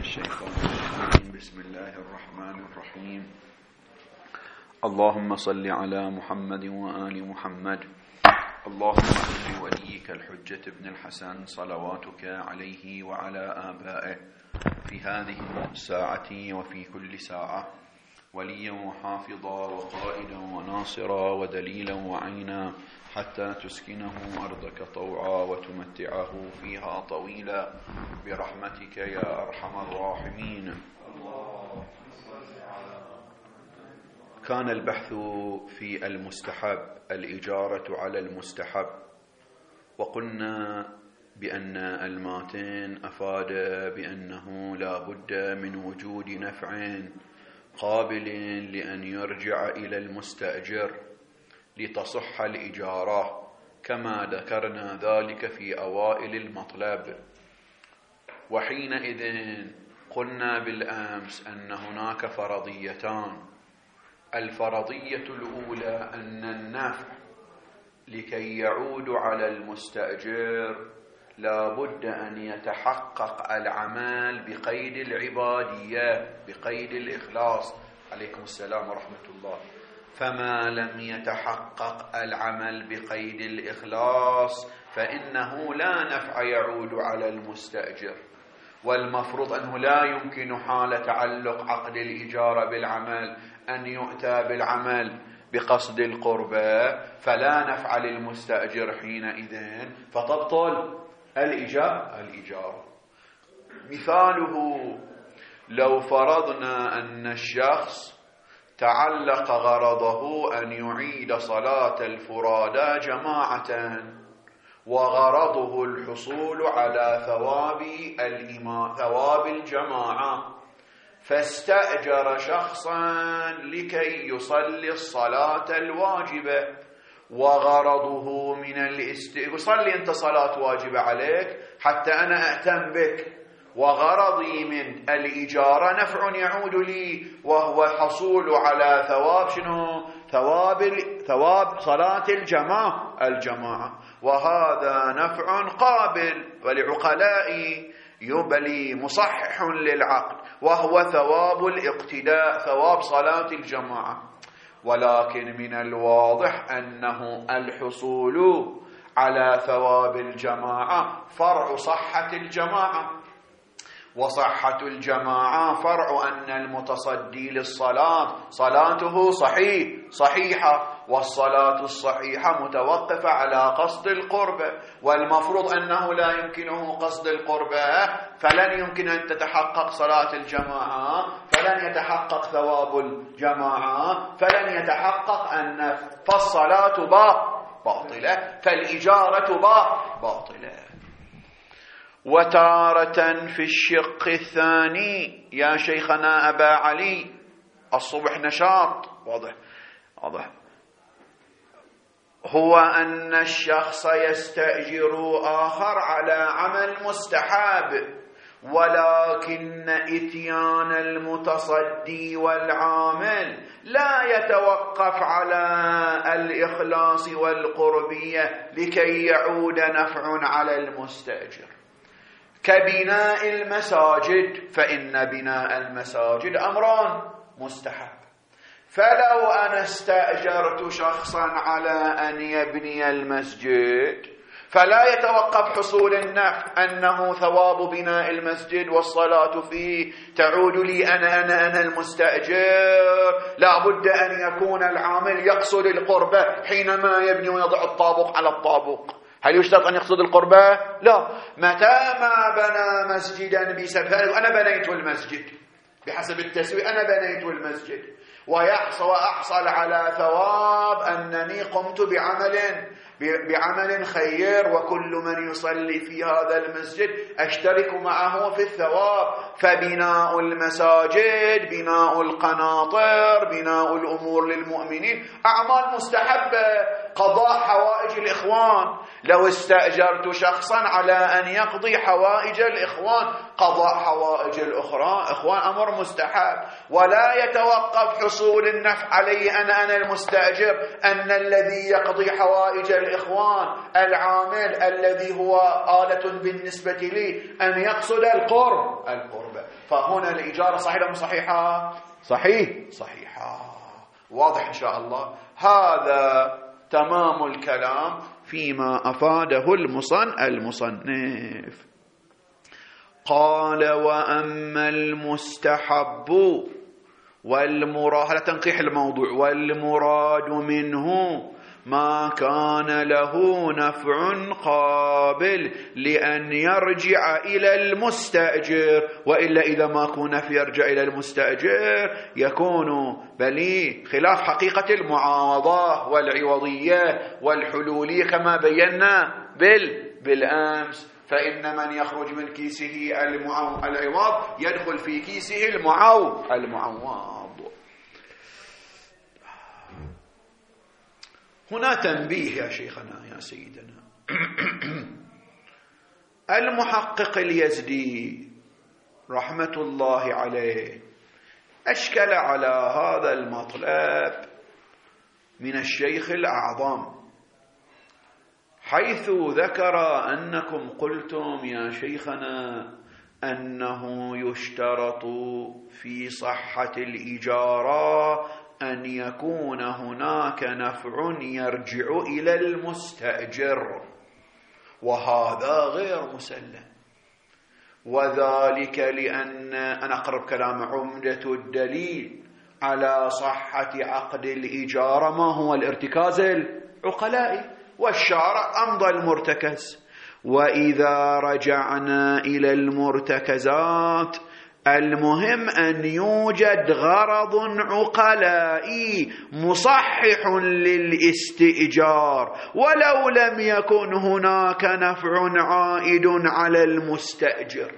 الشيطان الرجيم. بسم الله الرحمن الرحيم. اللهم صل على محمد وآل محمد. اللهم صل وليك الحجة ابن الحسن صلواتك عليه وعلى آبائه في هذه الساعة وفي كل ساعة، وليا وحافظا وقائدا وناصرا ودليلا وعينا، حتى تسكنه أرضك طوعا وتمتعه فيها طويلا برحمتك يا أرحم الراحمين. كان البحث في المستحب، الإجارة على المستحب، وقلنا بأن الماتن أفاد بأنه لا بد من وجود نفع قابل لأن يرجع إلى المستأجر لتصح الإجارة، كما ذكرنا ذلك في أوائل المطلب. وحينئذ قلنا بالأمس أن هناك فرضيتان. الفرضية الأولى أن النفع لكي يعود على المستأجر لا بد أن يتحقق العمل بقيد العبادية، بقيد الإخلاص. عليكم السلام ورحمة الله. فما لم يتحقق العمل بقيد الإخلاص فإنه لا نفع يعود على المستأجر، والمفروض أنه لا يمكن حال تعلق عقد الإجارة بالعمل أن يؤتى بالعمل بقصد القربة، فلا نفع للمستأجر حينئذ، فتبطل الإجارة. مثاله لو فرضنا أن الشخص تعلق غرضه أن يعيد صلاة الفرادى جماعة، وغرضه الحصول على ثواب الجماعة، فاستأجر شخصا لكي يصلي الصلاة الواجبة، وغرضه من صلي أنت صلاة واجبة عليك حتى أنا أهتم بك، وغرضي من الإجارة نفع يعود لي، وهو حصول على ثواب شنو؟ ثواب صلاة الجماعة، وهذا نفع قابل ولعقلاء يبلي مصحح للعقل، وهو ثواب الاقتداء، ثواب صلاة الجماعة. ولكن من الواضح أنه الحصول على ثواب الجماعة فرع صحة الجماعة، وصحة الجماعة فرع أن المتصدي للصلاة صلاته صحيحة، والصلاة الصحيحة متوقفة على قصد القربة، والمفروض أنه لا يمكنه قصد القربة، فلن يمكن أن تتحقق صلاة الجماعة، فلن يتحقق ثواب الجماعة، فلن يتحقق أن فالصلاة باطلة، فالإجارة باطلة. وتارة في الشق الثاني يا شيخنا أبا علي، الصبح نشاط واضح، هو أن الشخص يستأجر آخر على عمل مستحب، ولكن إتيان المتصدي والعامل لا يتوقف على الإخلاص والقربية لكي يعود نفع على المستأجر، كبناء المساجد، فإن بناء المساجد أمران مستحب. فلو أنا استأجرت شخصا على أن يبني المسجد فلا يتوقف حصول النفع أنه ثواب بناء المسجد والصلاة فيه تعود لي أنا المستأجر، لا بد أن يكون العامل يقصد القربة حينما يبني ويضع الطابق على الطابق. هل يشترط أن يقصد القربة؟ لا. متى ما بنى مسجدا بسبب أنا بنيت المسجد بحسب التسوية، أنا بنيت المسجد وأحصل على ثواب أنني قمت بعمل خير، وكل من يصلي في هذا المسجد أشترك معه في الثواب. فبناء المساجد، بناء القناطر، بناء الأمور للمؤمنين أعمال مستحبة، قضاء حوائج الإخوان. لو استأجرت شخصا على أن يقضي حوائج الإخوان، قضاء حوائج الإخوان أمر مستحب، ولا يتوقف حصول النفع علي أنا المستأجر أن الذي يقضي حوائج الإخوان العامل الذي هو آلة بالنسبة لي أن يقصد القرب. فهنا الإجارة صحيحة أم صحيحة؟ صحيحة. واضح إن شاء الله. هذا تمام الكلام فيما أفاده المصنف. قال: وأما المستحب والمراد، هذا تنقيح الموضوع، والمراد منه ما كان له نفع قابل لأن يرجع إلى المستأجر. وإلا إذا ما كان نفع يرجع إلى المستأجر يكون بلي خلاف حقيقة المعاوضة والعوضية والحلولية كما بينا بالأمس. فإن من يخرج من كيسه العوض يدخل في كيسه المعوض. هنا تنبيه يا شيخنا يا سيدنا. المحقق اليزدي رحمة الله عليه أشكل على هذا المطلب من الشيخ الأعظم، حيث ذكر أنكم قلتم يا شيخنا أنه يشترط في صحة الإجارة أن يكون هناك نفع يرجع إلى المستأجر، وهذا غير مسلم. وذلك لأن أنا أقرب كلام عمدة الدليل على صحة عقد الإجارة ما هو الارتكاز العقلائي، والشارع أمضى المرتكز. وإذا رجعنا إلى المرتكزات المهم أن يوجد غرض عقلائي مصحح للاستئجار ولو لم يكن هناك نفع عائد على المستأجر،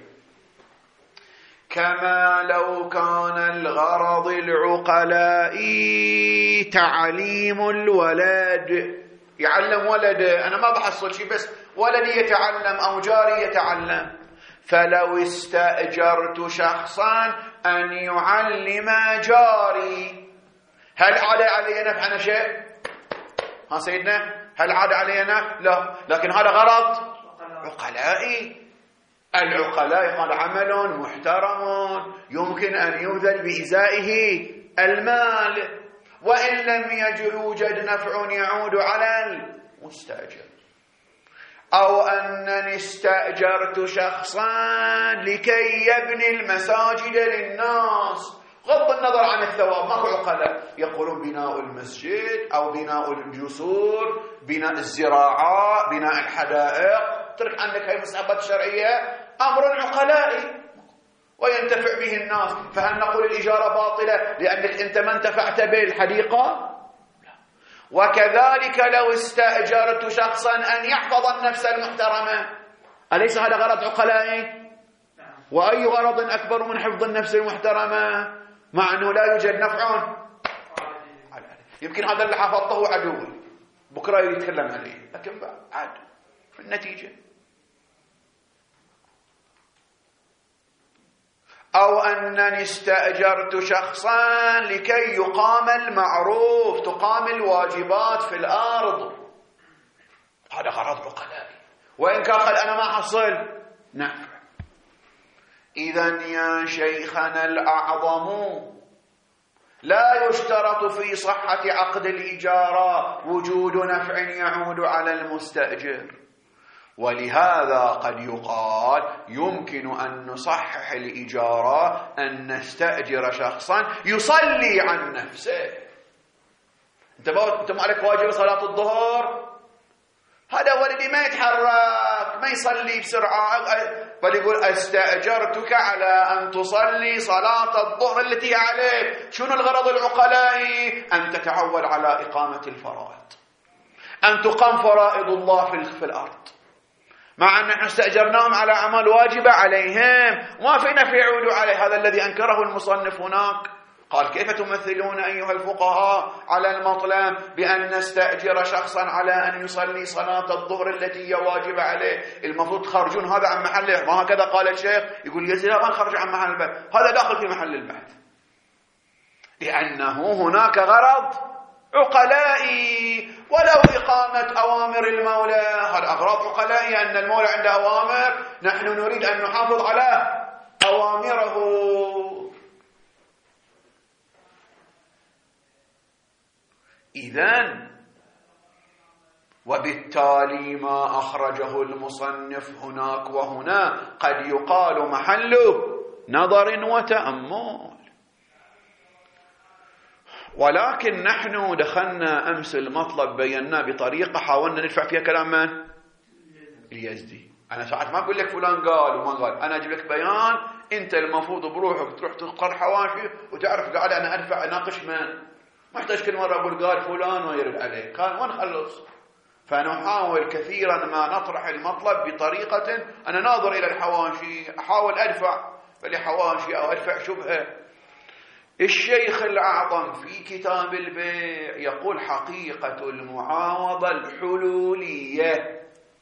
كما لو كان الغرض العقلائي تعليم الولد، يعلم ولده، أنا ما بحصل شيء بس ولدي يتعلم أو جاري يتعلم، فلو استأجرت شخصا أن يعلم جاري هل عاد علي نفع شيء؟ ها سيدنا، هل عاد علي نفع؟ لا، لكن هذا غرض عقلائي. العقلاء قال عمل محترم يمكن أن يبذل بإزائه المال، وإن لم يوجد نفع يعود على المستأجر. أو أنني استأجرت شخصا لكي يبني المساجد للناس، غض النظر عن الثواب، ماكو عقلاء يقولون بناء المسجد أو بناء الجسور، بناء الزراعة، بناء الحدائق، ترك عندك هاي المسابات الشرعية أمر عقلائي وينتفع به الناس. فهل نقول الإجارة باطلة لأنك أنت ما انتفعت بالحديقة؟ وكذلك لو استأجرت شخصا أن يحفظ النفس المحترمة، أليس هذا غرض عقلائي؟ وأي غرض أكبر من حفظ النفس المحترمة مع أنه لا يوجد نفع؟ يمكن هذا اللي حفظته عدوي بكرة يتكلم عليه، لكن عاد في النتيجة. أو أنني استأجرت شخصا لكي يقام المعروف، تقام الواجبات في الأرض، هذا غرض عقلائي، وإن كان قال أنا ما حصل نفع. إذن يا شيخنا الأعظم لا يشترط في صحة عقد الإجارة وجود نفع يعود على المستأجر، ولهذا قد يقال يمكن أن نصحح الإجارة أن نستأجر شخصا يصلي عن نفسه. أنت ما عليك واجب صلاة الظهر، هذا ولدي ما يتحرك ما يصلي بسرعة، بل يقول استأجرتك على أن تصلي صلاة الظهر التي عليك. شنو الغرض العقلائي؟ أن تتعود على إقامة الفرائض، أن تقام فرائض الله في الأرض، مع أن نحن استأجرناهم على أعمال واجبة عليهم ما في نفع يعود عليه. هذا الذي أنكره المصنف هناك، قال كيف تمثلون أيها الفقهاء على المطلب بأن نستأجر شخصا على أن يصلي صلاة الظهر التي هي واجبة عليه؟ المفروض تخرجون هذا عن محله، ما هكذا قال الشيخ؟ يقول يزيد ما نخرج عن محل البحث، هذا داخل في محل البحث، لأنه هناك غرض عقلائي، ولو إقامة أوامر المولى، هذا أغراض عقلائي، أن المولى عنده أوامر، نحن نريد أن نحافظ على أوامره. إذن وبالتالي ما أخرجه المصنف هناك وهنا قد يقال محله نظر وتأمل. ولكن نحن دخلنا أمس المطلب بينا بطريقة حاولنا ندفع فيها كلام من؟ اليزدي. أنا ساعات ما أقول لك فلان قال وما قال، أنا أجيب لك بيان أنت المفروض بروحك تروح تقر حواشي وتعرف قاعد أنا أدفع أناقش من، ما احتاج كل مرة أقول قال فلان ويرد عليه، كان ونخلص. فنحاول كثيرا ما نطرح المطلب بطريقة أنا ناظر إلى الحواشي، أحاول أدفع لحواشي أو أدفع شبهة. الشيخ الأعظم في كتاب البيع يقول حقيقة المعاوضة الحلولية،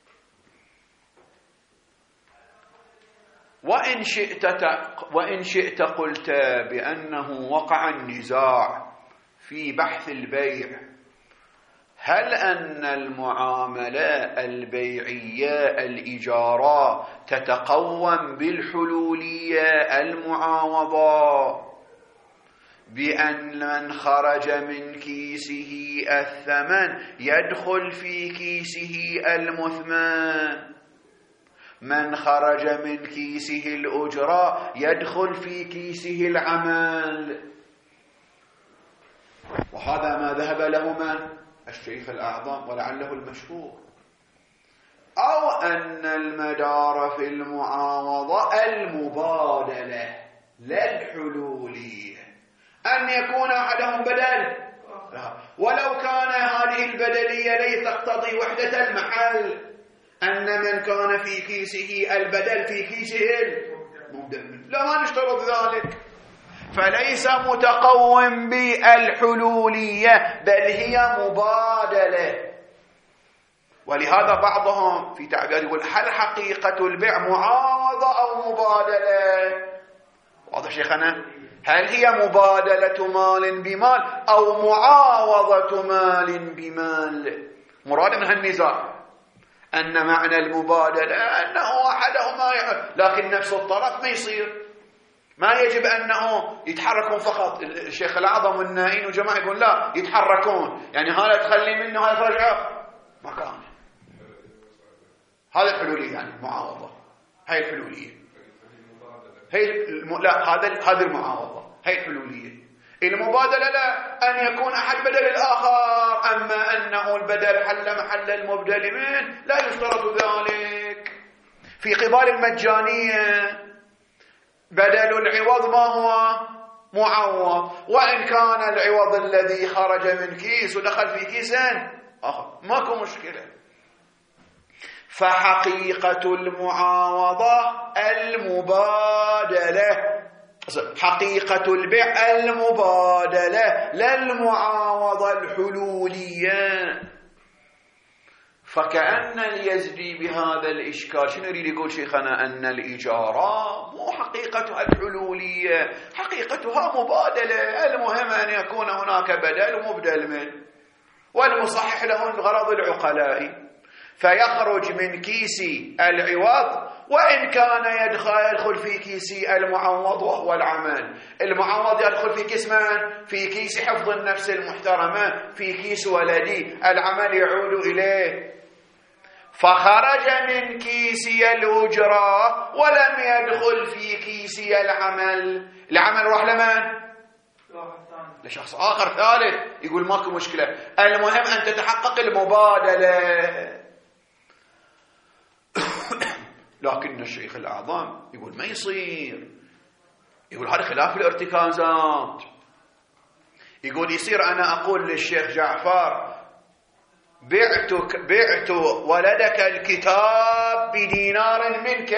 وإن شئت قلت بأنه وقع النزاع في بحث البيع، هل أن المعاملة البيعية الإيجارة تتقوم بالحلولية المعاوضة، بأن من خرج من كيسه الثمن يدخل في كيسه المثمن، من خرج من كيسه الأجرة يدخل في كيسه العمل؟ وهذا ما ذهب له من؟ الشيخ الأعظم، ولعله المشهور. أو أن المدار في المعاوضة المبادلة لا الحلولية، أن يكون أحدهم بدل، ولو كان هذه البدلية ليس تقتضي وحدة المحل، أن من كان في كيسه البدل في كيسه المبدل، لا ما نشترط ذلك، فليس متقوم بالحلولية بل هي مبادلة. ولهذا بعضهم في تعبير يقول هل حقيقة البيع معاوضة أو مبادلة؟ واضح شيخنا؟ هل هي مبادلة مال بمال أو معاوضة مال بمال؟ مراد من هالنزاع أن معنى المبادلة أنه أحدهما لكن نفس الطرف ما يصير، ما يجب أنه يتحركون فقط. الشيخ الأعظم والنائين وجماعة يقول لا يتحركون، يعني هذا تخلي منه هذا ترجعه مكانه. هذا الحلولية، يعني المعاوضة هاي الحلولية، لا هذا المعاوضة هاي الحلولية. المبادلة لا، أن يكون أحد بدل الآخر، أما أنه البدل حل محل المبدل منه لا يشترط ذلك. في قبال المجانية بدل العوض ما هو؟ معوض، وإن كان العوض الذي خرج من كيس ودخل في كيس آخر ماكو مشكلة. فحقيقة المعاوضة المبادلة، حقيقة البيع المبادلة لا المعاوضة الحلولية. فكأن اليزدي بهذا الإشكال شنو يريد يقول شيخنا؟ أن الإيجارة مو حقيقتها الحلولية، حقيقتها مبادلة، المهم أن يكون هناك بدل ومبدل منه، والمصحح له الغرض العقلائي، فيخرج من كيس العوض وإن كان يدخل في كيس المعوض وهو العمل. المعوض يدخل في كيس من؟ في كيس حفظ النفس المحترمة، في كيس ولدي، العمل يعود إليه. فخرج من كيس الأجرة ولم يدخل في كيس العمل، العمل راح لمن؟ لشخص آخر ثالث. يقول ماكو مشكلة، المهم أن تتحقق المبادلة. لكن الشيخ الأعظم يقول ما يصير، يقول هذا خلاف الارتكازات. يقول يصير أنا أقول للشيخ جعفر بعت ولدك الكتاب بدينار منك،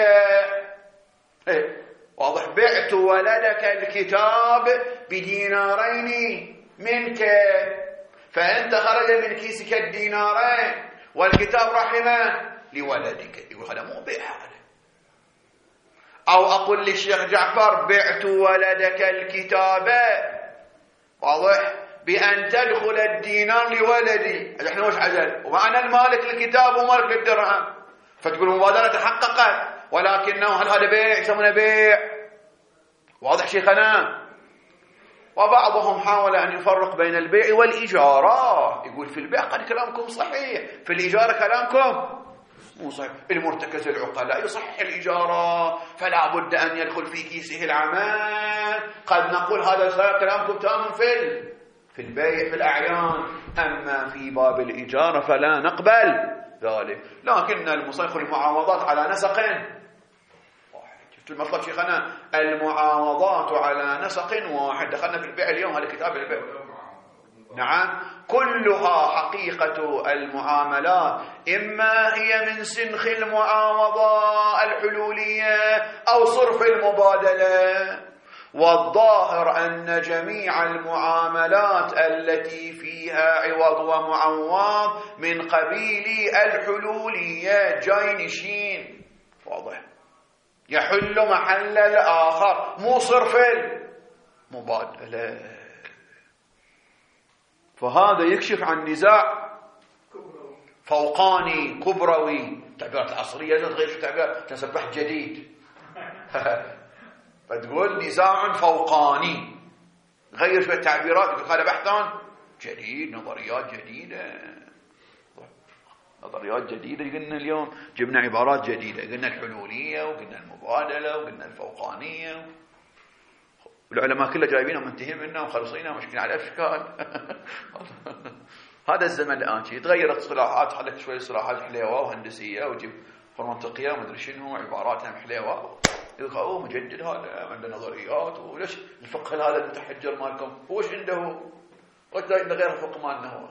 واضح، بعت ولدك الكتاب بدينارين منك، فأنت خرج من كيسك الدينارين والكتاب راح لولدك. يقول هذا مو بيع هذا. أو أقول للشيخ جعفر بعت ولدك الكتاب، واضح، بأن تدخل الدينار لولدي، احنا وش عجل؟ وأنا المالك للكتاب ومالك للدرهم، فتقول المبادلة تحققت، ولكنه هل هذا بيع؟ يسمونه بيع. واضح شيخنا؟ وبعضهم حاول أن يفرق بين البيع والإجارة، يقول في البيع قد كلامكم صحيح، في الإجارة كلامكم مو صحيح. المرتكز العقلاء يصحح الإجارة، فلا بد أن يدخل في كيسه العمل. قد نقول هذا كلامكم تام في البيع في الأعيان، أما في باب الإجارة فلا نقبل ذلك. لكن المصيخ المعاوضات على نسق واحد. شفت المطلب شيخنا؟ المعاوضات على نسق واحد. دخلنا في البيع اليوم، هذا كتاب البيع. نعم، كلها حقيقة المعاملات إما هي من سنخ المعاوضة الحلولية أو صرف المبادلة. والظاهر أن جميع المعاملات التي فيها عوض ومعوض من قبيل الحلولية جاينشين. واضح؟ يحل محل الآخر، مو صرف المبادلة. فهذا يكشف عن نزاع فوقاني كبروي. تعبيرات العصرية غير شو تعبير تسبح جديد. فتقول نزاع فوقاني، غير شو التعبيرات، يقول هذا بحث جديد، نظريات جديدة. نظريات جديدة. قلنا اليوم جبنا عبارات جديدة، قلنا الحلولية وقلنا المبادلة وقلنا الفوقانية. العلماء كله جايبينها منتهين منها وخلصينها مشكلة على الأشكال. هذا الزمن الآن تغيرت اصطلاحات، خلت شوية اصطلاحات حليوة وهندسية وجيب منطقية وما ادري شنو، عباراتها حليوة. يقول اوه مجدد هذا، عنده نظريات. وليش الفقه هذا المتحجر مالكم وش عنده؟ قلت عنده غير الفقه مالنا، هو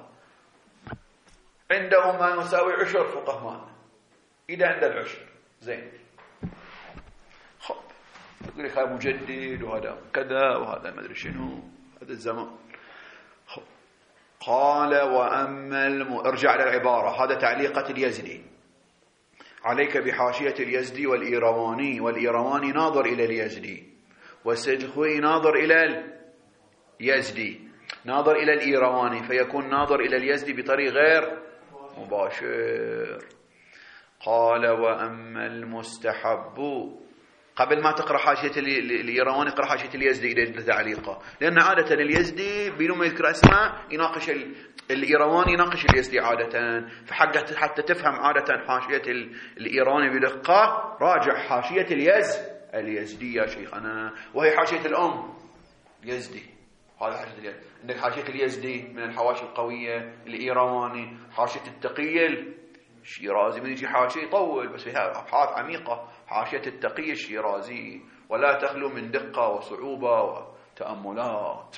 عنده ما يساوي 10 فقه مالنا. إذا عنده العشر زين، خب يقول لك هذا مجدد وهذا كذا وهذا ما ادري شنو، هذا الزمان. خب قال وأما ارجع للعبارة، هذا تعليقة اليزدي. عليك بحاشية اليزدي والإيرواني، والإيرواني ناظر إلى اليزدي، والسجخوي ناظر إلى اليزدي، ناظر إلى الإيرواني، فيكون ناظر إلى اليزدي بطريق غير مباشر. قال وأما المستحب، قبل ما تقرأ حاشية الإيرواني اقرأ حاشية اليزدي إلى تعليقه، لأن عادة اليزدي بدون ما يذكر اسماء يناقش الإيرواني، يناقش اليزدي عادة. حتى تفهم عادة حاشية الإيراني بدقة، راجع حاشية اليزدي يا شيخنا، وهي حاشية الأم يزدي. هذا حاشية اليزدي. عندك حاشية اليزدي من الحواشي القوية، الإيرواني حاشية التقي الشيرازي. من يجي حاشية يطول بس فيها أبحاث عميقة، حاشية التقي الشيرازي، ولا تخلو من دقة وصعوبة وتأملات.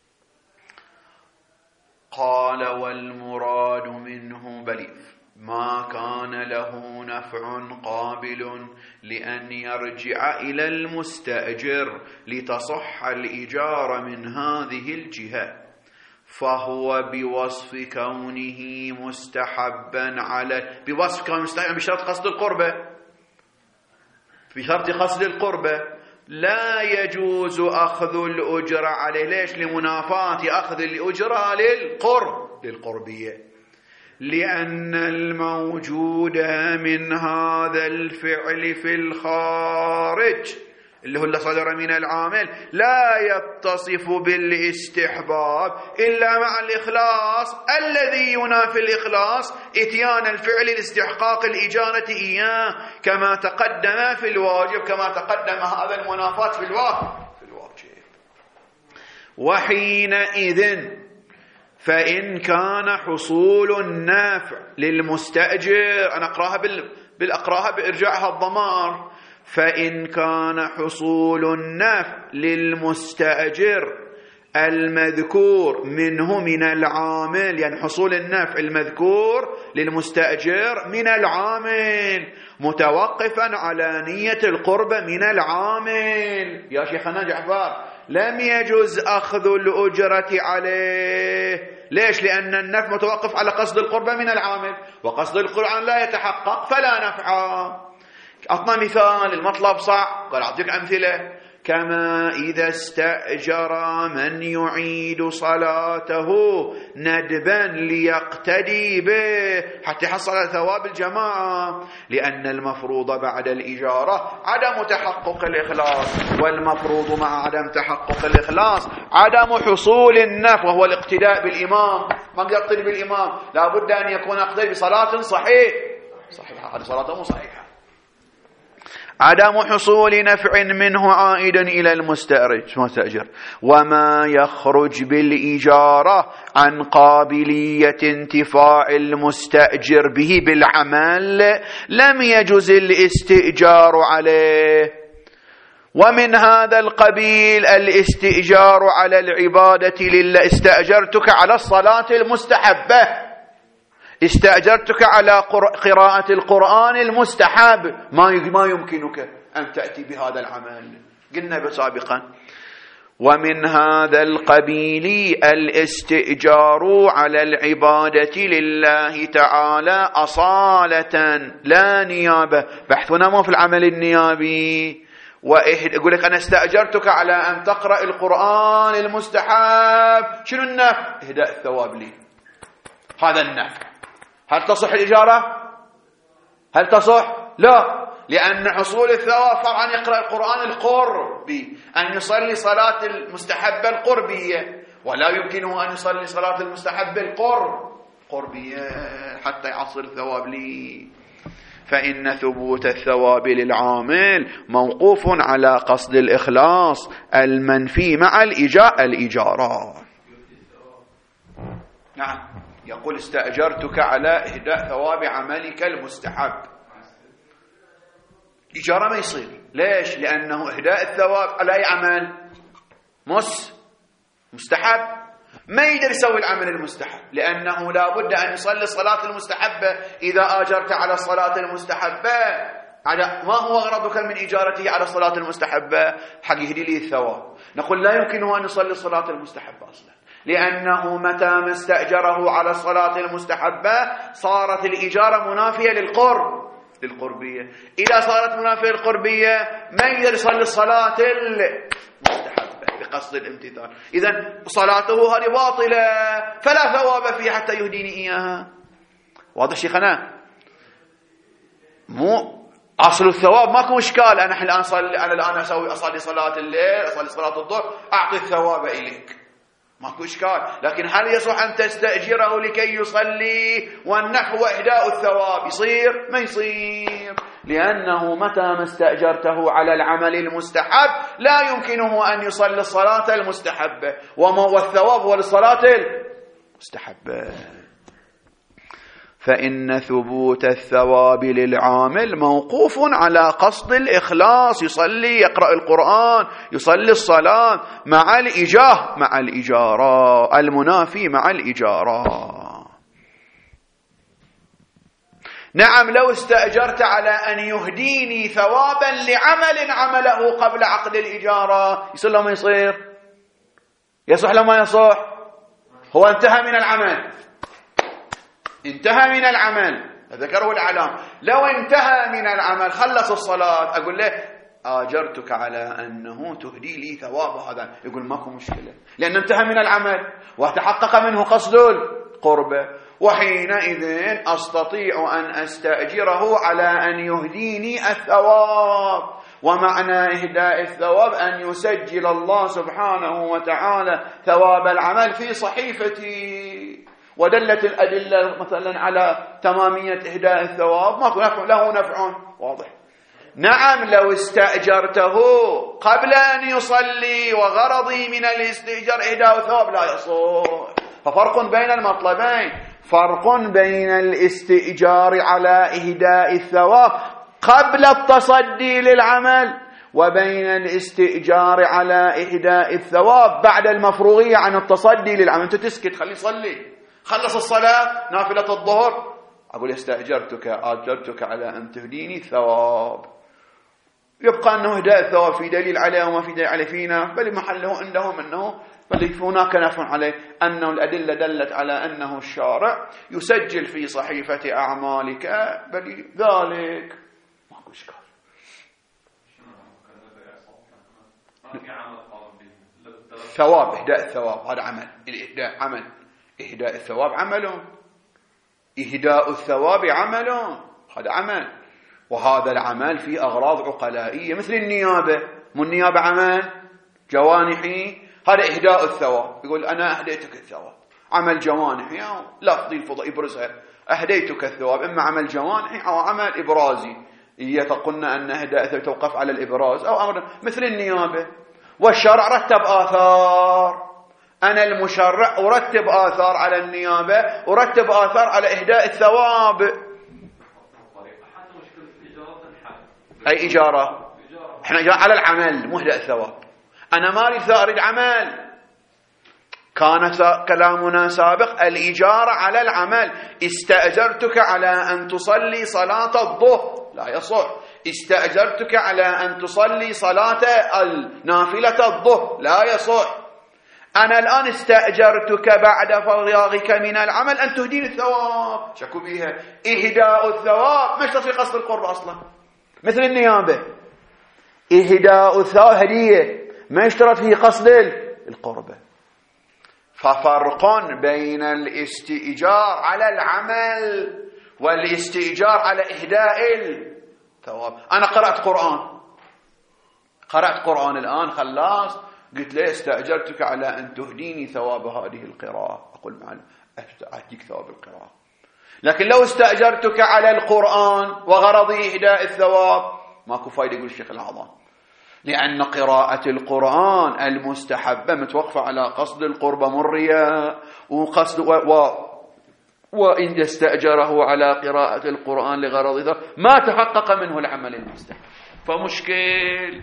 قال والمراد منه بلي ما كان له نفع قابل لأن يرجع إلى المستأجر لتصح الإجارة من هذه الجهة، فهو بوصف كونه مستحبا بوصف كونه مستحبا بشرط قصد القربة، بشرط قصد القربة لا يجوز أخذ الأجرة عليه. ليش؟ لمنافاة أخذ الأجرة للقربية، لأن الموجود من هذا الفعل في الخارج اللي هو اللي صدر من العامل لا يتصف بالاستحباب إلا مع الإخلاص الذي ينافي الإخلاص إتيان الفعل لاستحقاق الإجارة إياه، كما تقدم في الواجب، كما تقدم هذا المنافات في الواجب. وحينئذ فإن كان حصول النافع للمستأجر، أنا أقراها بإرجاعها الضمار، فإن كان حصول النافع للمستأجر المذكور منه من العامل، يعني حصول النفع المذكور للمستأجر من العامل متوقفا على نية القربة من العامل. يا شيخنا جعفر لم يجوز أخذ الأجرة عليه. ليش؟ لأن النفع متوقف على قصد القربة من العامل، وقصد القرآن لا يتحقق فلا نفع. أعطنا مثال، المطلب صعب، قال أعطيك أمثلة. كما إذا استأجر من يعيد صلاته ندبا ليقتدي به حتى يحصل ثواب الجماعة، لأن المفروض بعد الإجارة عدم تحقق الإخلاص، والمفروض مع عدم تحقق الإخلاص عدم حصول النفع وهو الاقتداء بالإمام. من يقتدي بالإمام لا بد أن يكون يقتدي بصلاة صحيحة، هذه صلاته صحيحة. عدم حصول نفع منه عائد إلى المستأجر، وما يخرج بالإجارة عن قابلية انتفاع المستأجر به بالعمل لم يجز الاستئجار عليه. ومن هذا القبيل الاستئجار على العبادة لله. استأجرتك على الصلاة المستحبة، استأجرتك على قراءة القرآن المستحب، ما يمكنك أن تأتي بهذا العمل، قلنا سابقا. ومن هذا القبيل الاستئجار على العبادة لله تعالى أصالة لا نيابة. بحثنا ما في العمل النيابي. يقول لك أنا استأجرتك على أن تقرأ القرآن المستحب، شنو النفع؟ إهداء الثواب لي، هذا النفع. هل تصح الإجارة؟ هل تصح؟ لا، لأن حصول الثواب فرعا يقرأ القرآن القربي، أن يصلي صلاة المستحبة القربية، ولا يمكنه أن يصلي صلاة المستحبة القربية حتى يحصل الثواب لي. فإن ثبوت الثواب للعامل موقوف على قصد الإخلاص المنفي مع الإجارة. نعم، يقول استأجرتك على إهداء ثواب عملك المستحب. إجارة ما يصير. ليش؟ لأنه إهداء الثواب على أي عمل؟ مستحب، ما يقدر يسوي العمل المستحب، لأنه لا بد أن يصلي الصلاة المستحبة. إذا آجرت على الصلاة المستحبة، ما هو غرضك من إجارته على الصلاة المستحبة؟ حق يهدي لي الثواب. نقول لا يمكنه أن يصلي الصلاة المستحبة أصلا، لأنه متى ما استأجره على الصلاة المستحبة صارت الإجارة منافية للقربية. إذا صارت منافية للقربية ما يقدر يصلي الصلاة المستحبة بقصد الامتثال. إذن صلاته هذه باطلة، فلا ثواب فيه حتى يهديني إياها. واضح شيخنا؟ مو أصل الثواب ماكو إشكال. أنا الآن أصلي صلاة الليل، أصلي صلاة الظهر، أعطي الثواب إليك، ماكو إشكال. لكن هل يصح أن تستأجره لكي يصلي والنحو إهداء الثواب؟ يصير؟ ما يصير، لأنه متى ما استأجرته على العمل المستحب لا يمكنه أن يصلي الصلاة المستحبة، والثواب هو للصلاة المستحبة. فإن ثبوت الثواب للعامل موقوف على قصد الإخلاص. يصلي، يقرأ القرآن، يصلي الصلاة مع الإجارة المنافي مع الإجارة. نعم، لو استأجرت على أن يهديني ثوابا لعمل عمله قبل عقد الإجارة، يصير لما يصير؟ يصح لما يصح؟ هو انتهى من العمل، ذكره العلام. لو انتهى من العمل خلص الصلاة، أقول له آجرتك على أنه تهدي لي ثواب هذا، يقول ماكو مشكلة، لأن انتهى من العمل وتحقق منه قصد القربة، وحينئذ أستطيع أن أستأجره على أن يهديني الثواب. ومعنى إهداء الثواب أن يسجل الله سبحانه وتعالى ثواب العمل في صحيفتي. ودلت الأدلة مثلا على تمامية إهداء الثواب، ماكو له نفع واضح. نعم، لو استأجرته قبل أن يصلي وغرضي من الاستئجار إهداء الثواب لا يصح. ففرق بين المطلبين، فرق بين الاستئجار على إهداء الثواب قبل التصدي للعمل، وبين الاستئجار على إهداء الثواب بعد المفروغية عن التصدي للعمل. أنت تسكت، خلي يصلي، خلص الصلاة نافلة الظهر، أقول آجرتك على أن تهديني ثواب. يبقى أنه إهداء الثواب في دليل عليه وما في دليل عليه فينا، بل محله عندهم أنه بل هناك نفع عليه، أنه الأدلة دلت على أنه الشارع يسجل في صحيفة أعمالك بل ذلك. ماكو إشكال. ثواب إهداء الثواب هذا عمل. الإهداء عمل، إهداء الثواب عمل، إهداء الثواب عمل، هذا عمل. وهذا العمل فيه أغراض عقلائية مثل النيابة. مو النيابة عمل جوانحي، هذا إهداء الثواب. يقول أنا أهديتك الثواب، عمل جوانحي أو لفظي الفضل يبرزها، أهديتك الثواب، إما عمل جوانحي أو عمل إبرازي. قلنا أن إهداء توقف على الإبراز أو أمر مثل النيابة. والشرع رتب آثار، أنا المشرع أرتب آثار على النيابة، أرتب آثار على إهداء الثواب. أي إجارة؟ إحنا إجارة على العمل مو إهداء الثواب. أنا ما أريد عمل. كان كلامنا سابق الإجارة على العمل. استأجرتك على أن تصلي صلاة الظهر، لا يصح. استأجرتك على أن تصلي صلاة النافلة الظهر، لا يصح. أنا الآن استأجرتك بعد فراغك من العمل أن تهديني الثواب، شكو بيها إهداء الثواب، ما اشترط في قصد القرب أصلا. مثل النيابة إهداء الثواب هدية، ما اشترط في قصد القربة. ففرق بين الاستئجار على العمل والاستئجار على إهداء الثواب. أنا قرأت قرآن الآن خلاص، قلت له استأجرتك على أن تهديني ثواب هذه القراءة، أقول معنا أهديك ثواب القراءة. لكن لو استأجرتك على القرآن وغرضي إهداء الثواب ماكو فايدة، يقول الشيخ الأعظم، لأن قراءة القرآن المستحبة متوقفة على قصد القربة مرية وقصد وإن استأجره على قراءة القرآن لغرض ذا ما تحقق منه العمل المستحب، فمشكل.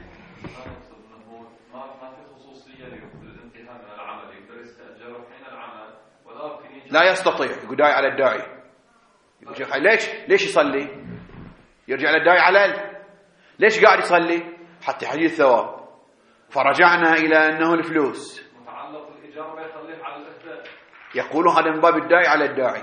لا يستطيع، يقول داعي على الداعي. يقول شيخ ليش يصلي؟ يرجع للداعي على ليش قاعد يصلي؟ حتى يحصل الثواب. فرجعنا إلى أنه الفلوس متعلق الإجارة بيخليه على الإهداء. يقولوا هذا من باب الداعي على الداعي.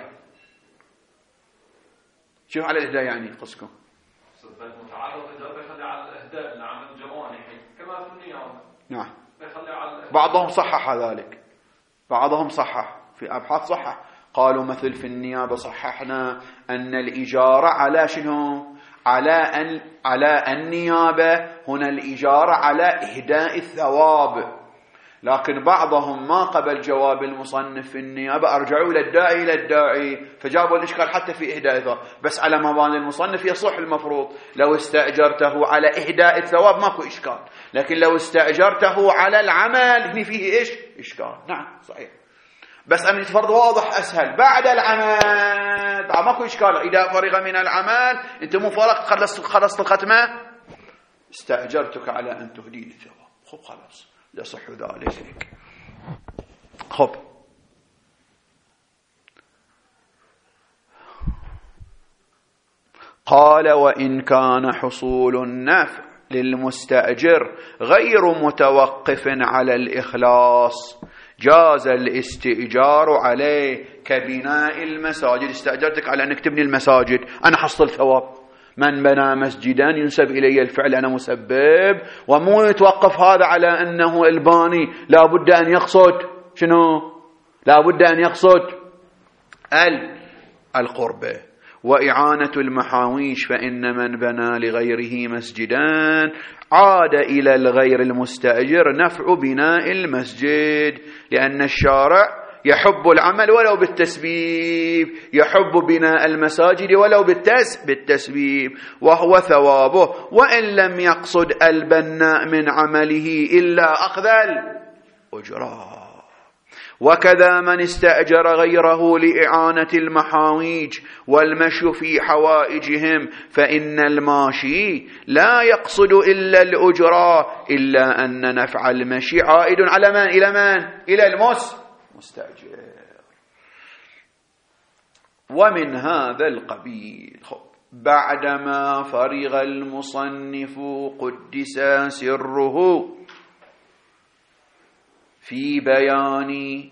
شو على الإهداء يعني قصكم؟ متعلق الإجارة بيخليه على الإهداء اللي عمل جوانحي كما في النيابة. نعم. بيخليه على الإهداء. بعضهم صحح ذلك، بعضهم صحح في أبحاث صحح، قالوا مثل في النيابة صححنا أن الإجارة على شنو؟ على النيابة هنا الإجارة على إهداء الثواب. لكن بعضهم ما قبل جواب المصنف في النيابة، أرجعوا إلى الداعي فجابوا الإشكال حتى في إهداء الثواب. بس على مباني المصنف يصح المفروض لو استأجرته على إهداء الثواب ماكو إشكال، لكن لو استأجرته على العمل هنا فيه إيش؟ إشكال. نعم صحيح، بس أن الفرض واضح أسهل بعد العمل ماكو إشكال. إذا فرغ من العمل أنت مو فرق خلصت الختمة، استأجرتك على أن تهديني الثواب، خب خلاص يصح ذلك. خب قال وإن كان حصول النفع للمستأجر غير متوقف على الإخلاص جاز الاستئجار عليه كبناء المساجد. استأجرتك على أنك تبني المساجد، أنا حصل ثواب. من بنى مسجدا ينسب إلي الفعل، أنا مسبب، ومو يتوقف هذا على أنه الباني لا بد أن يقصد شنو؟ لا بد أن يقصد القربة. وإعانة المحاويش فإن من بنى لغيره مسجدا عاد إلى الغير المستأجر نفع بناء المسجد، لأن الشارع يحب العمل ولو بالتسبيب، يحب بناء المساجد ولو بالتسبيب، وهو ثوابه، وإن لم يقصد البناء من عمله إلا أخذ الأجرة. وكذا من استأجر غيره لإعانة المحاويج والمشي في حوائجهم فإن الماشي لا يقصد إلا الأجرة، إلا أن نفع المشي عائد على من؟ إلى من؟ إلى المستأجر. ومن هذا القبيل بعدما فرغ المصنف قدس سره في بيان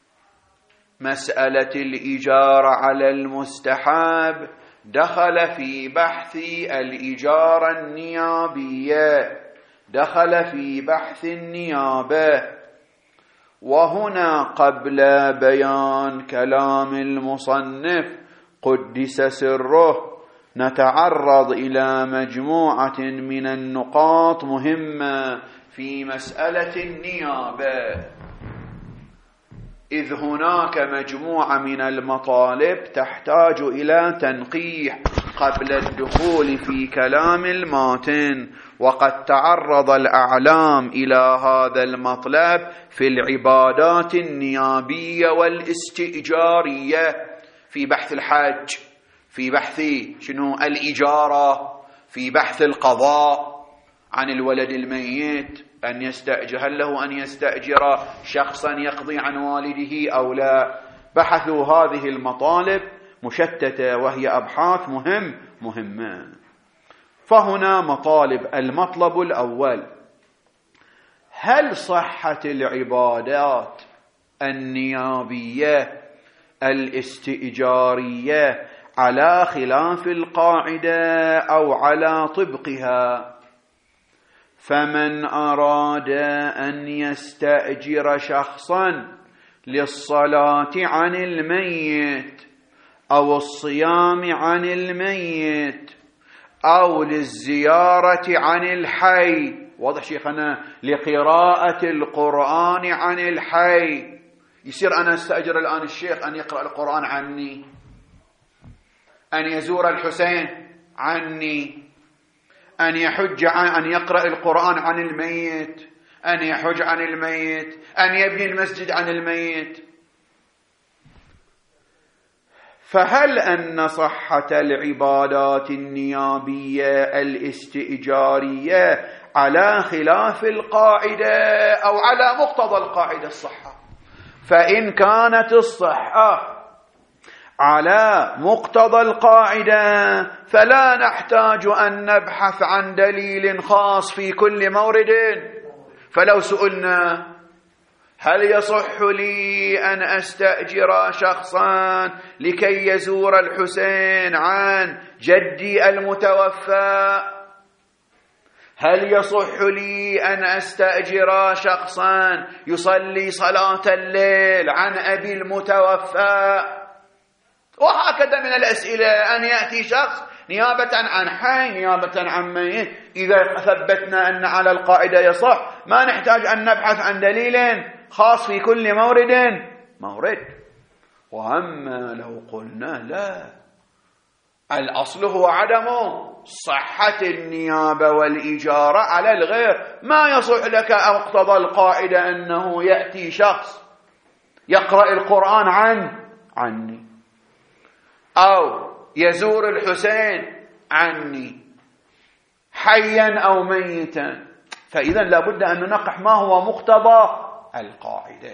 مسألة الإجارة على المستحب دخل في بحث الإجارة النيابية دخل في بحث النيابة. وهنا قبل بيان كلام المصنف قدس سره نتعرض إلى مجموعة من النقاط مهمة في مسألة النيابة، إذ هناك مجموعة من المطالب تحتاج إلى تنقيح قبل الدخول في كلام الماتن. وقد تعرض الأعلام إلى هذا المطلب في العبادات النيابية والاستئجارية، في بحث الحج، في بحث الإجارة، في بحث القضاء عن الولد الميت، أن يستأجر، هل له أن يستأجر شخصا يقضي عن والده أو لا. بحثوا هذه المطالب مشتتة وهي أبحاث مهمة. فهنا مطالب. المطلب الأول: هل صحة العبادات النيابية الاستئجارية على خلاف القاعدة أو على طبقها؟ فمن أراد أن يستأجر شخصا للصلاة عن الميت أو الصيام عن الميت أو للزيارة عن الحي، واضح شيخنا، لقراءة القرآن عن الحي، يصير أنا استأجر الآن الشيخ أن يقرأ القرآن عني، أن يزور الحسين عني، أن يحج أن يقرأ القرآن عن الميت، أن يحج عن الميت، أن يبني المسجد عن الميت. فهل أن صحة العبادات النيابية الاستئجارية على خلاف القاعدة أو على مقتضى القاعدة الصحة؟ فإن كانت الصحة على مقتضى القاعدة فلا نحتاج أن نبحث عن دليل خاص في كل مورد. فلو سئلنا: هل يصح لي أن أستأجر شخصا لكي يزور الحسين عن جدي المتوفى؟ هل يصح لي أن أستأجر شخصا يصلي صلاة الليل عن أبي المتوفى؟ وهكذا من الأسئلة، أن يأتي شخص نيابة عن حي، نيابة عن ميت. إذا ثبتنا أن على القاعدة يصح، ما نحتاج أن نبحث عن دليل خاص في كل مورد. وأما لو قلنا لا، الأصل هو عدم صحة النيابة والإجارة على الغير، ما يصح لك أو اقتضى القاعدة أنه يأتي شخص يقرأ القرآن عني أو يزور الحسين عني حيا أو ميتا. فإذا لابد أن ننقح ما هو مقتضى القاعدة.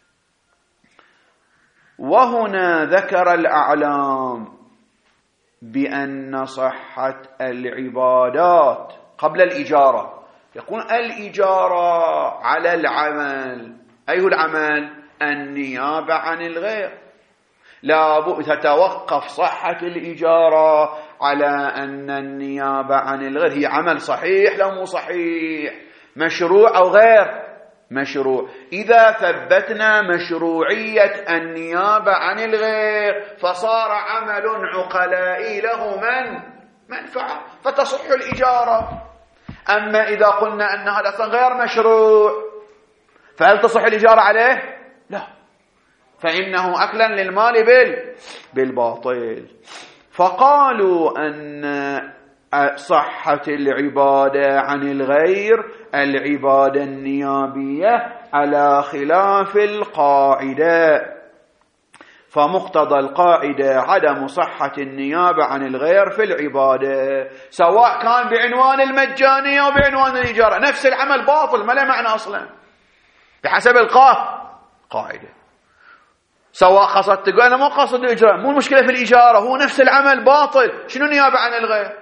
وهنا ذكر الأعلام بأن صحة العبادات قبل الإجارة، يقول الإجارة على العمل. أي العمل؟ النيابة عن الغير. لا تتوقف صحة الإجارة على أن النيابة عن الغير هي عمل صحيح لو مو صحيح، مشروع أو غير مشروع. إذا ثبتنا مشروعية النيابة عن الغير فصار عمل عقلائي له منفعة، فتصح الإجارة. أما إذا قلنا أن هذا أصلا غير مشروع فهل تصح الإجارة عليه؟ لا، فإنه أكلا للمال بالباطل. فقالوا أن صحة العبادة عن الغير العبادة النيابية على خلاف القاعدة، فمقتضى القاعدة عدم صحة النيابة عن الغير في العبادة، سواء كان بعنوان المجانية أو بعنوان الإجارة، نفس العمل باطل ما له معنى أصلا بحسب القاعدة. سواء قصدت تقول أنا مو قصد الإجارة، مو المشكلة في الإجارة، هو نفس العمل باطل. شنو نيابة عن الغير؟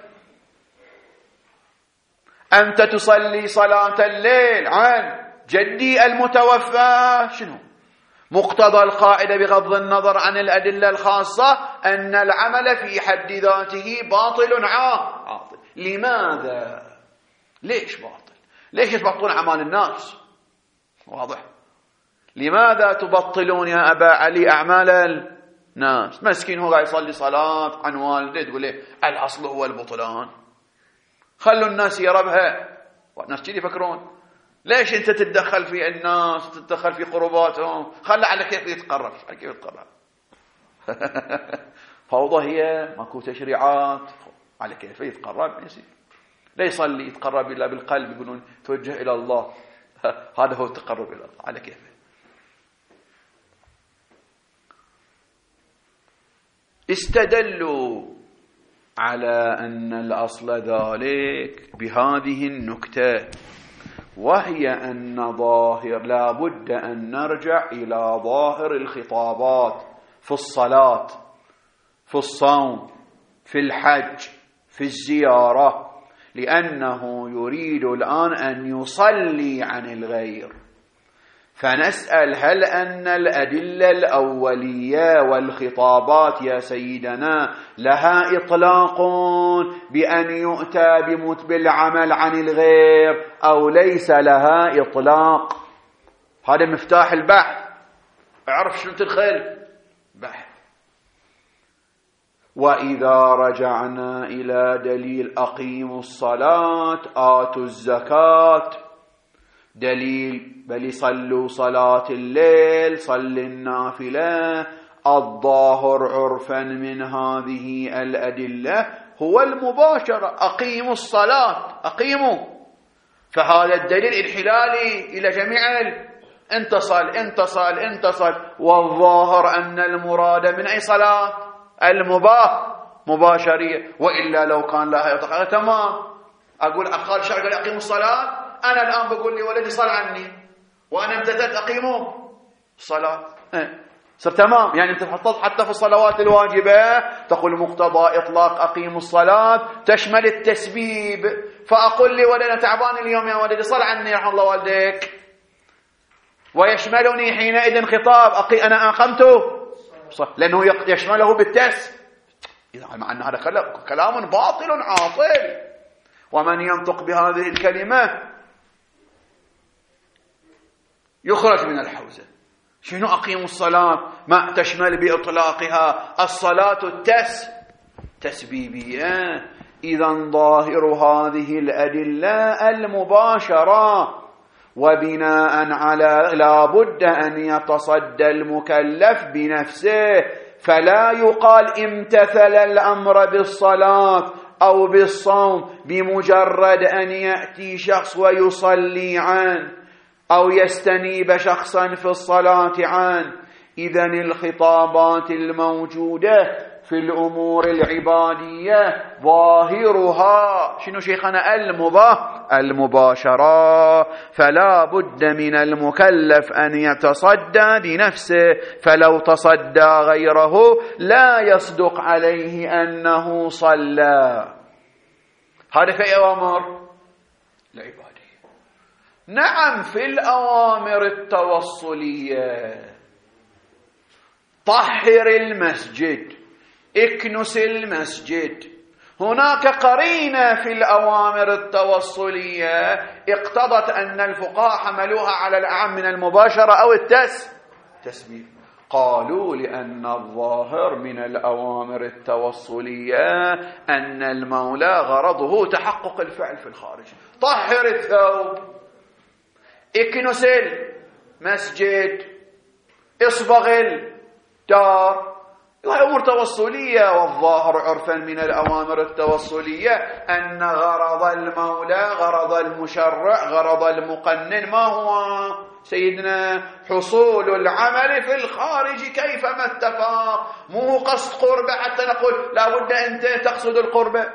أنت تصلي صلاة الليل عن جدي المتوفى، شنو مقتضى القاعدة بغض النظر عن الأدلة الخاصة أن العمل في حد ذاته باطل عاطل. لماذا؟ ليش باطل؟ ليش تبطلون أعمال الناس؟ واضح. لماذا تبطلون يا أبا علي أعمال الناس؟ مسكين هو قاعد يصلي صلاة عن والده تقول له الأصل هو البطلان. خلوا الناس يربها، والناس كذي يفكرون. ليش أنت تتدخل في الناس وتتدخل في قرباتهم؟ خلى على كيف يتقرب، على كيف يتقرب. فوضى هي، ماكو تشريعات، على كيف يتقرب يصير. لا يصلي يتقرب إلا بالقلب، يقولون توجه إلى الله. هذا هو التقرب إلى الله، على كيف. استدلوا على أن الأصل ذلك بهذه النكتة، وهي أن ظاهر لا بد أن نرجع إلى ظاهر الخطابات في الصلاة، في الصوم، في الحج، في الزيارة، لأنه يريد الآن أن يصلي عن الغير. فنسأل هل أن الأدلة الأولية والخطابات يا سيدنا لها إطلاق بأن يؤتى بالعمل عن الغير أو ليس لها إطلاق؟ هذا مفتاح البحث. اعرف شنو تدخل بحث. وإذا رجعنا إلى دليل أقيموا الصلاة آتوا الزكاة، دليل بل صلوا صلاة الليل، صل النافلة، الظاهر عرفا من هذه الأدلة هو المباشرة. أقيموا الصلاة، أقيموا. فهذا الدليل انحلالي إلى جميع انتصل. والظاهر أن المراد من أي صلاة؟ المباح مباشرية. وإلا لو كان لها يطلق تمام. أقول أخال الشرع قال أقيموا الصلاة، أنا الآن بقول لي ولدي صل عني وأنا امتثلت أقيموا الصلاة، صار تمام. يعني أنت تحطط حتى في الصلوات الواجبة تقول مقتضى إطلاق أقيموا الصلاة تشمل التسبيب. فأقول لي ولدنا تعبان اليوم يا ولدي صل عني يرحم الله والديك، ويشملني حينئذ خطاب أنا أقمته، لأنه يشمله بالتس. إذا مع أن هذا كلام باطل عاطل. ومن ينطق بهذه الكلمة يخرج من الحوزة. شنو أقيموا الصلاة ما تشمل بإطلاقها الصلاة تسبيبية. إذن ظاهر هذه الأدلة المباشرة، وبناء على لا بد أن يتصدى المكلف بنفسه، فلا يقال امتثل الأمر بالصلاة أو بالصوم بمجرد أن يأتي شخص ويصلي عنه أو يستنيب شخصا في الصلاة عنه. إذن الخطابات الموجودة في الأمور العبادية ظاهرها شنو شيخنا؟ المباشرة. فلا بد من المكلف أن يتصدى بنفسه، فلو تصدى غيره لا يصدق عليه أنه صلى. هذا في أوامر العبادية. نعم في الأوامر التوصلية، طهر المسجد، اكنس المسجد، هناك قرينة في الأوامر التوصلية اقتضت أن الفقهاء حملوها على الأعم من المباشرة أو التسبيب. قالوا لأن الظاهر من الأوامر التوصلية أن المولى غرضه تحقق الفعل في الخارج. طهر الثوب، اكنس المسجد، اصبغ الدار، أمور توصلية. والظاهر عرفا من الأوامر التوصلية أن غرض المولى، غرض المشرع، غرض المقنن ما هو سيدنا؟ حصول العمل في الخارج كيفما اتفق. مو قصد قربة حتى نقول لا بد أنت تقصد القربة.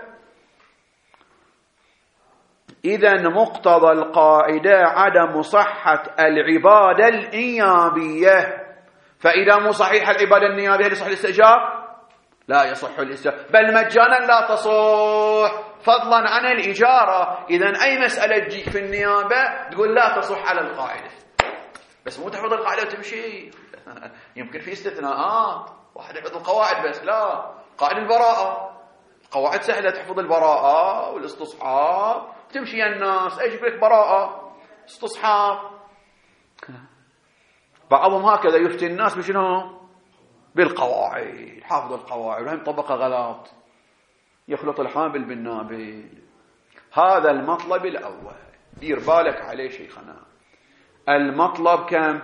إذن مقتضى القاعدة عدم صحة العبادة النيابية. فإذا مو صحيح العبادة النيابية يصح الاستئجار؟ لا يصح الاستئجار، بل مجانا لا تصح، فضلا عن الإجارة. إذن أي مسألة تجيك في النيابة تقول لا تصح على القاعدة، بس مو تحفظ القاعدة وتمشي. يمكن في استثناءات، واحد يحفظ القواعد بس، لا. قاعدة البراءة، قواعد سهلة، تحفظ البراءة والاستصحاب تمشي الناس، ايش بك براءة استصحاب. بعضهم هكذا يفتي الناس بشنو؟ بالقواعد، حافظ القواعد، وهم طبقة غلط، يخلط الحابل بالنابل. هذا المطلب الأول، دير بالك عليه شيخنا. المطلب كم؟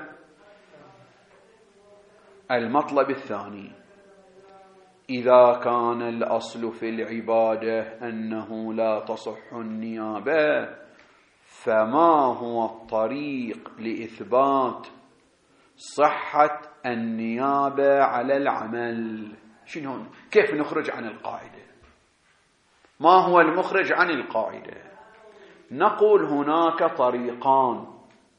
المطلب الثاني: إذا كان الأصل في العبادة أنه لا تصح النيابة، فما هو الطريق لإثبات صحة النيابة على العمل؟ شنو؟ كيف نخرج عن القاعدة؟ ما هو المخرج عن القاعدة؟ نقول هناك طريقان.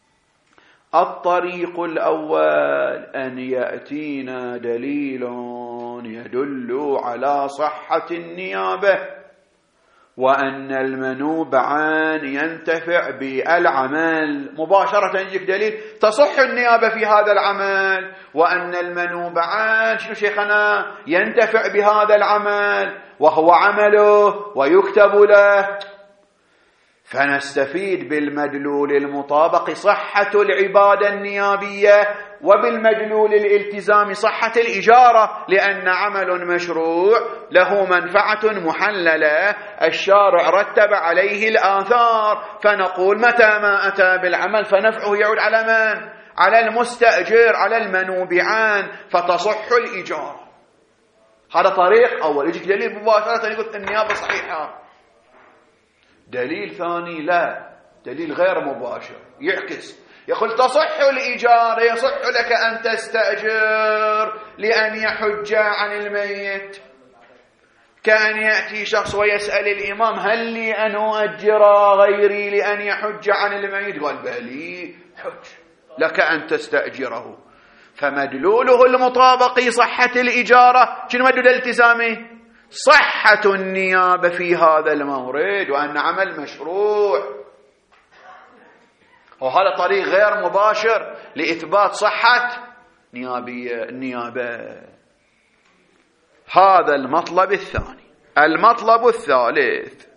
الطريق الأول أن يأتينا دليل يدل على صحة النيابة، وأن المنوب عن ينتفع بالعمل. مباشرة يجيك دليل تصح النيابة في هذا العمل، وأن المنوب عن شنو شيخنا؟ ينتفع بهذا العمل وهو عمله ويكتب له. فنستفيد بالمدلول المطابق صحة العبادة النيابية، وبالمدلول الالتزام صحة الإجارة، لأن عمل مشروع له منفعة محللة الشارع رتب عليه الآثار. فنقول متى ما أتى بالعمل فنفعه يعود على من؟ على المستأجر، على المنوب عنه، فتصح الإجارة. هذا طريق أول، يجيك دليل مباشرة يقول النيابة صحيحة. دليل ثاني لا، دليل غير مباشر، يعكس، يقول تصح الإجارة، يصح لك أن تستأجر لأن يحج عن الميت. كان يأتي شخص ويسأل الإمام هل لي أن أؤجر غيري لأن يحج عن الميت؟ قال بلي، حج، لك أن تستأجره. فمدلوله المطابق صحة الإجارة. شنو مدلول الالتزامي؟ صحة النيابة في هذا المورد، وأن عمل مشروع. وهذا طريق غير مباشر لإثبات صحة النيابة. هذا المطلب الثاني. المطلب الثالث: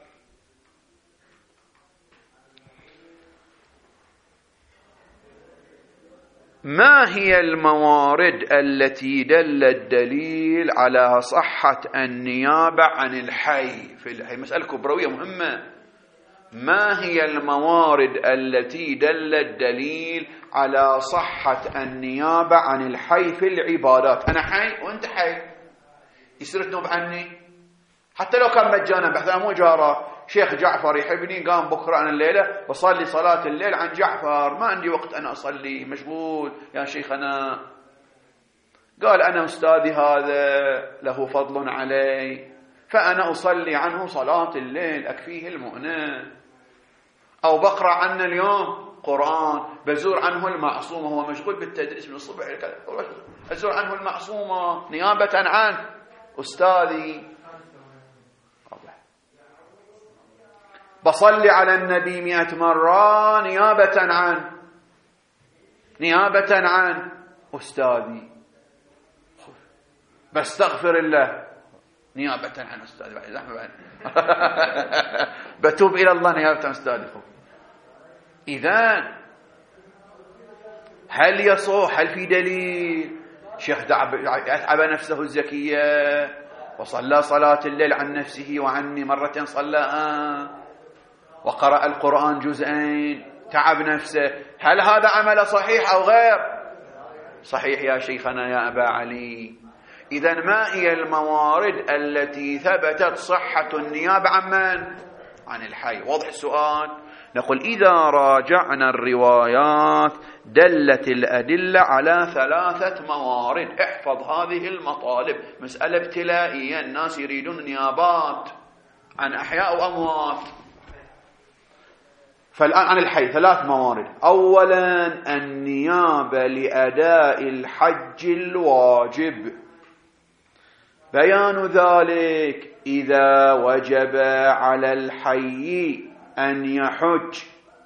ما هي الموارد التي دل الدليل على صحة النيابة عن الحي؟ هي مسألة كبروية مهمة. ما هي الموارد التي دل الدليل على صحة النيابة عن الحي في العبادات؟ أنا حي وأنت حي، يصير تنوب عني حتى لو كان مجانا بحثا مو جارة. شيخ جعفر يحبني، قام بكرة أنا الليلة بصلي صلاة الليل عن جعفر، ما عندي وقت أنا أصلي، مشغول يا شيخنا. قال أنا أستاذي هذا له فضل علي، فأنا أصلي عنه صلاة الليل أكفيه المؤنة، أو بقرأ عنه اليوم قرآن، بزور عنه المعصومة، هو مشغول بالتدريس من الصبح، أزور عنه المعصومة نيابة عنه أستاذي. بصلي على النبي 100 مرة نيابة عن أستاذي. بستغفر الله نيابة عن أستاذي. بتوب إلى الله نيابة عن أستاذي. إذن هل يصح؟ هل في دليل؟ شيخ أتعب نفسه الزكية وصلى صلاة الليل عن نفسه وعني مرة صلاها، وقرأ القرآن جزئين، تعب نفسه، هل هذا عمل صحيح أو غير صحيح يا شيخنا يا أبا علي؟ إذن ما هي الموارد التي ثبتت صحة النيابة عن من؟ عن الحي. واضح السؤال؟ نقول إذا راجعنا الروايات دلت الأدلة على 3 موارد. احفظ هذه المطالب، مسألة ابتلائية، الناس يريدون نيابات عن أحياء وأموات. فالآن عن الحي 3 موارد. أولا النيابة لأداء الحج الواجب، بيان ذلك إذا وجب على الحي أن يحج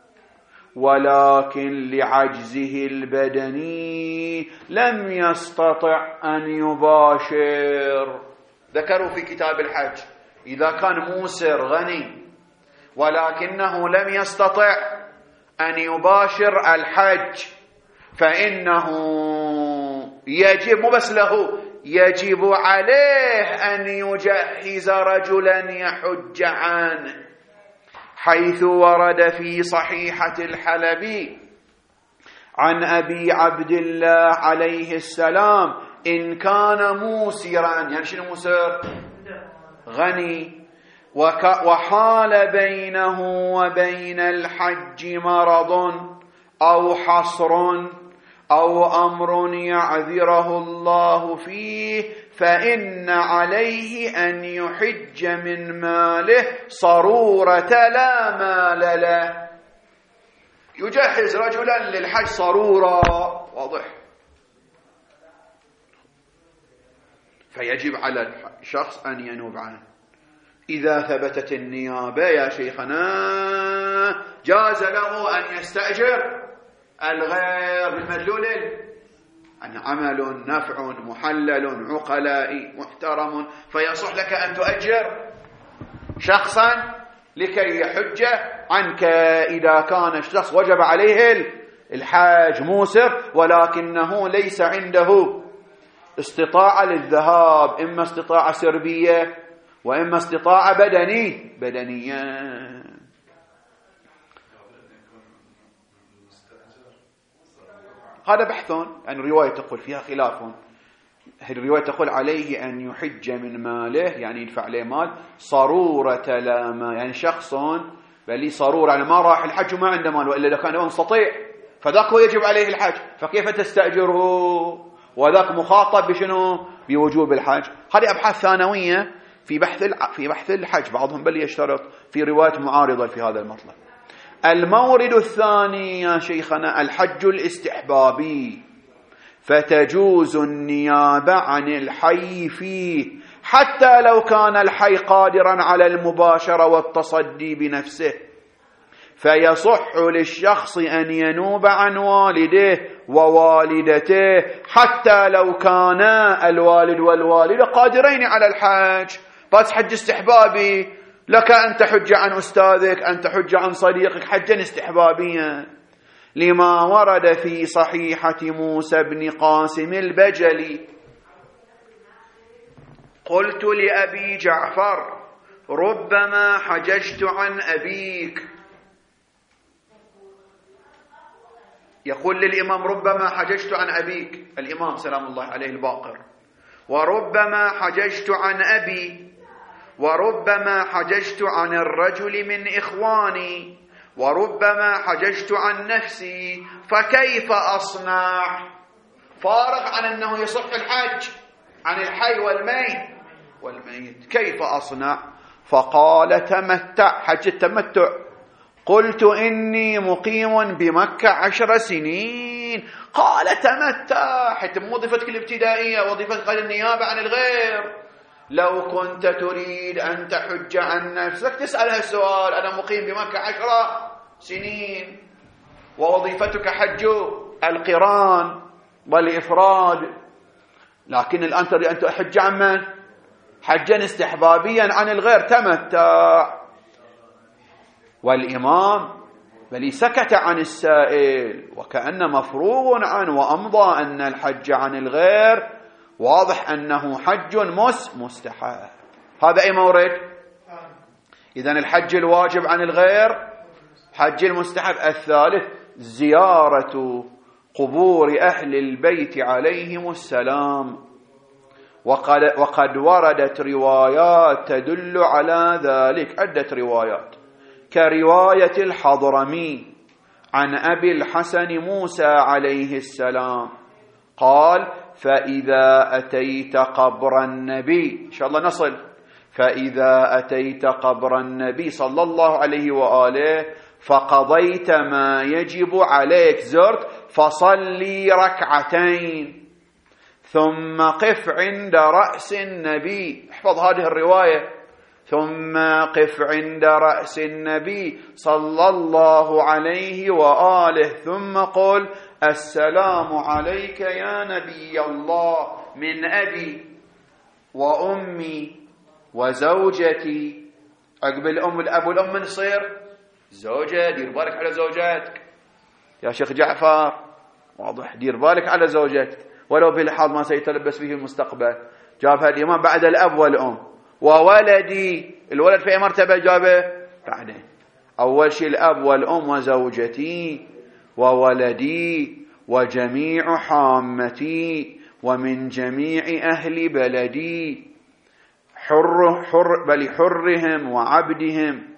ولكن لعجزه البدني لم يستطع أن يباشر. ذكروا في كتاب الحج إذا كان موسر غني ولكنه لم يستطع أن يباشر الحج، فإنه يجب، مو بس له، يجب عليه أن يجهز رجلا يحج عنه، حيث ورد في صحيحة الحلبي عن أبي عبد الله عليه السلام: إن كان موسرا، يعني شنو موسر؟ غني، وحال بينه وبين الحج مرض أو حصر أو أمر يعذره الله فيه، فإن عليه أن يحج من ماله صرورة لا مال له. يجهز رجلا للحج صرورة، واضح. فيجب على الشخص أن ينوب عنه. إذا ثبتت النيابة يا شيخنا جاز له أن يستأجر الغير بالمدلول، أن عمل نفع محلل عقلائي محترم، فيصح لك أن تؤجر شخصا لكي يحج عنك إذا كان الشخص وجب عليه الحاج موسر، ولكنه ليس عنده استطاعة للذهاب، إما استطاعة سربية وإما استطاعة بدنية. هذا بحث، يعني الرواية تقول فيها خلاف. الرواية تقول عليه أن يحج من ماله، يعني يدفع له مال صرورة لا مال، يعني شخص بل صرورة، يعني ما راح الحج وما عنده مال، وإلا لو كان هو مستطيع فذاك هو يجب عليه الحج، فكيف تستأجره وذاك مخاطب بشنو؟ بوجوب الحج. هذه أبحاث ثانوية في بحث الحج، بعضهم بل يشترط في رواية معارضة في هذا المطلب. المورد الثاني يا شيخنا الحج الاستحبابي، فتجوز النيابة عن الحي فيه حتى لو كان الحي قادرا على المباشرة والتصدي بنفسه، فيصح للشخص أن ينوب عن والده ووالدته حتى لو كانا الوالد والوالدة قادرين على الحج. بس حج استحبابي، لك أن تحج عن أستاذك، أن تحج عن صديقك حجا استحبابيا، لما ورد في صحيحة موسى بن قاسم البجلي: قلت لأبي جعفر: ربما حججت عن أبيك. يقول للإمام: ربما حججت عن أبيك، الإمام سلام الله عليه الباقر، وربما حججت عن أبي، وربما حججت عن الرجل من إخواني، وربما حججت عن نفسي، فكيف أصنع؟ فارغ عن أنه يصح الحج عن الحي والميت، كيف أصنع؟ فقال: تمتع، حج التمتع. قلت: إني مقيم بمكة 10 سنين. قال: تمتع، حتى مو وظيفتك الابتدائية، وظيفتك النيابة عن الغير. لو كنت تريد أن تحج عن نفسك تسأل هالسؤال: أنا مقيم بمكة 10 سنين ووظيفتك حج القران والإفراد، لكن الآن تريد أن تحج عن من؟ حجا استحبابيا عن الغير، تمتع. والإمام بل سكت عن السائل وكأن مفروغ عنه، وأمضى أن الحج عن الغير واضح أنه حج مستحب. هذا أي مورد؟ إذن الحج الواجب عن الغير حج المستحب. الثالث زيارة قبور أهل البيت عليهم السلام، وقد وردت روايات تدل على ذلك، عدة روايات، كرواية الحضرمي عن أبي الحسن موسى عليه السلام قال: فإذا أتيت قبر النبي، إن شاء الله نصل، فإذا أتيت قبر النبي صلى الله عليه وآله فقضيت ما يجب عليك، زرت، فصلي 2 ركعتين ثم قف عند رأس النبي. احفظ هذه الرواية: ثم قف عند رأس النبي صلى الله عليه وآله ثم قل: السلام عليك يا نبي الله، من أبي وأمي وزوجتي عقب الأم الأب والأم من يصير؟ زوجة. دير بالك على زوجاتك يا شيخ جعفر، واضح، دير بالك على زوجتك ولو بلحاظ ما سيتلبس به المستقبل. جابها الإمام بعد الأب والأم. وولدي، الولد في أي مرتبة جابه؟ بعدين. أول شيء الأب والأم وزوجتي وولدي وجميع حامتي ومن جميع أهل بلدي، بل حرهم وعبدهم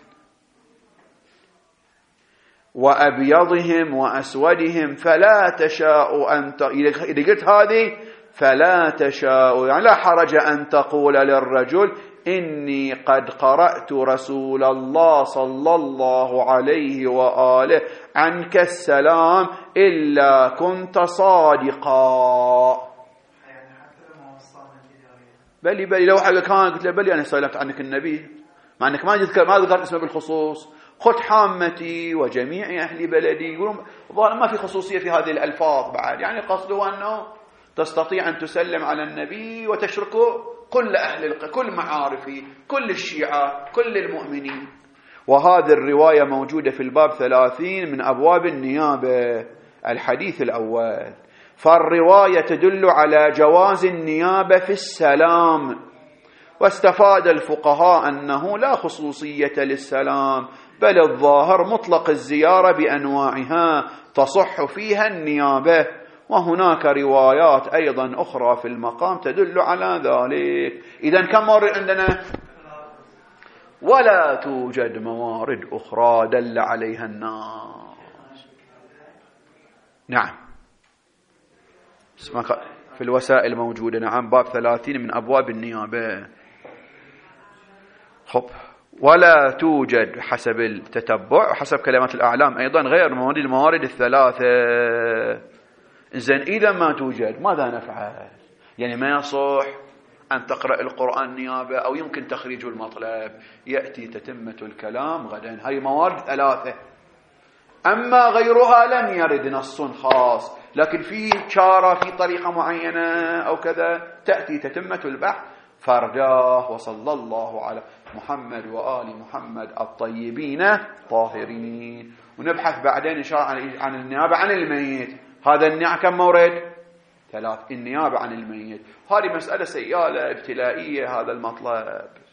وأبيضهم وأسودهم، فلا تشاء أن إذا قلت هذه فلا تشاء، يعني لا حرج أن تقول للرجل إني قد قرأت رسول الله صلى الله عليه وآله عنك السلام إلا كنت صادقا. يعني حتى لما وصلنا بلي لو حاجة كان قلت له بلي أنا سألت عنك النبي، مع أنك ما ذكرت اسمه بالخصوص، خذ حامتي وجميع أهل بلدي. يقولون ظاهر ما في خصوصية في هذه الألفاظ بعد، يعني قصده أنه تستطيع أن تسلم على النبي وتشركه كل كل معارفي، كل الشيعة، كل المؤمنين. وهذه الرواية موجودة في الباب 30 من أبواب النيابة، الحديث الأول. فالرواية تدل على جواز النيابة في السلام. واستفاد الفقهاء أنه لا خصوصية للسلام، بل الظاهر مطلق الزيارة بأنواعها تصح فيها النيابة. وهناك روايات أيضا أخرى في المقام تدل على ذلك. إذن كم مورد عندنا؟ ولا توجد موارد أخرى دل عليها النص. نعم، في الوسائل موجودة. نعم، باب 30 من أبواب النيابة. خب، ولا توجد حسب التتبع وحسب كلمات الأعلام أيضا غير موارد الموارد الثلاثة. إذن إذا ما توجد ماذا نفعل؟ يعني ما يصح أن تقرأ القرآن نيابة، أو يمكن تخريج المطلب، يأتي تتمة الكلام غدا. هاي موارد ثلاثة. أما غيرها لم يرد نص خاص، لكن في شارة في طريقة معينة أو كذا، تأتي تتمة البحث فرداه. وصلى الله على محمد وآل محمد الطيبين الطاهرين. ونبحث بعدين إن شاء الله عن النيابة عن الميت. هذا النيابة كم مورد؟ 3. النيابة عن الميت هذه مسألة سيالة ابتلائية هذا المطلب.